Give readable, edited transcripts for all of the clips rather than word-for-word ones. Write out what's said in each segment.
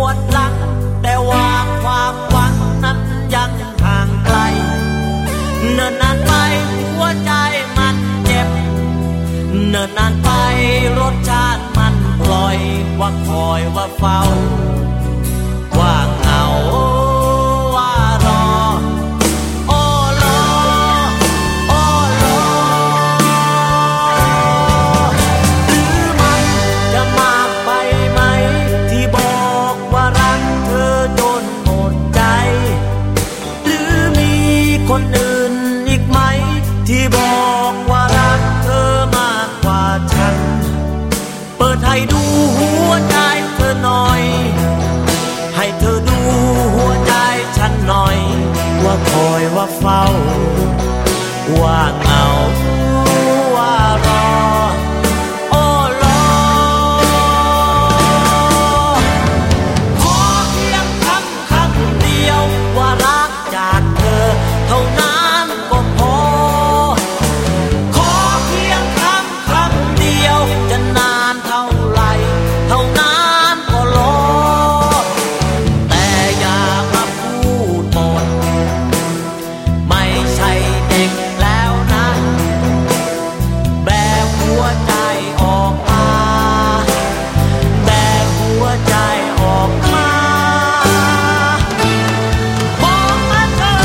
ดหลังแต่ว่าความหวังนั้นยังห่างไกลเนิ่นนานไปหัวใจมันเจ็บเนิ่นนานไปรสชาติมันปล่อยว่าคอยว่าเฝ้าว่าเหงาว่ารอโอ้รอโอ้รอหรือมันจะมากไปไหมที่บอกว่ารักเธอจนหมดใจหรือมีคนอื่นอีกไหมที่บอกว่ารักเธอมากกว่าฉันเปิดให้ดูหัวใจเธอหน่อยให้เธอดูหัวใจฉันหน่อยว่าคอยว่าเฝ้าว่าเหงาว่ารอโอ้รอขอเพียงคำเดียวว่ารักจากเธอเท่านั้นก็พอขอเพียงคำเดียวจะนานเท่าไรเท่านั้นก็รอแต่อย่ามาพูดหมดไม่ใช่เด็กแล้วนะแบกหัวใจออกมาแบกหัวใจออกมาบอกมาเธอ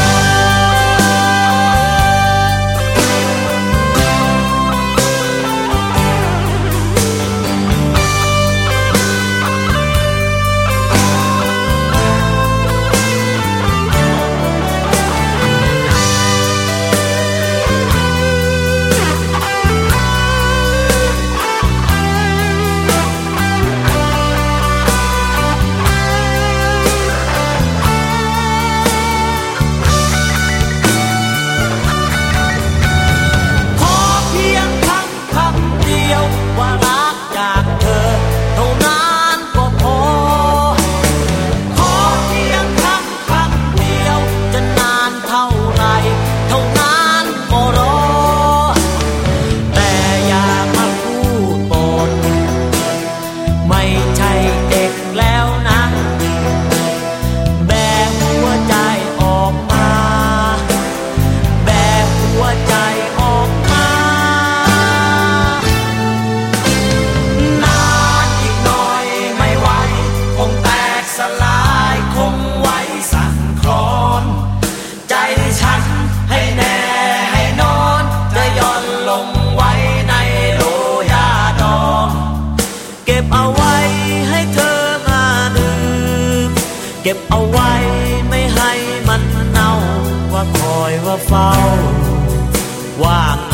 ขอเพียงคำเดียวว่ารักจากเธอเท่านั้นก็พอขอเพียงคำเดียวจะนานเท่าไรเท่านั้นก็รอแต่อย่ามาพูดปดไม่ใช่เด็กแล้วนะแบกหัวใจออกมาแบกหัวใจออกมานานอีกหน่อยไม่ไหวคงแตกสลายคงไว้สั่นคลอนใจฉันให้แน่ให้นอนจะย่อนลงไว้ในโลยาดองเก็บเอาไว้ให้เธอมาดื่มเก็บเอาไว้ไม่ให้มันเน่าว่าคอยว่าเฝ้าว่า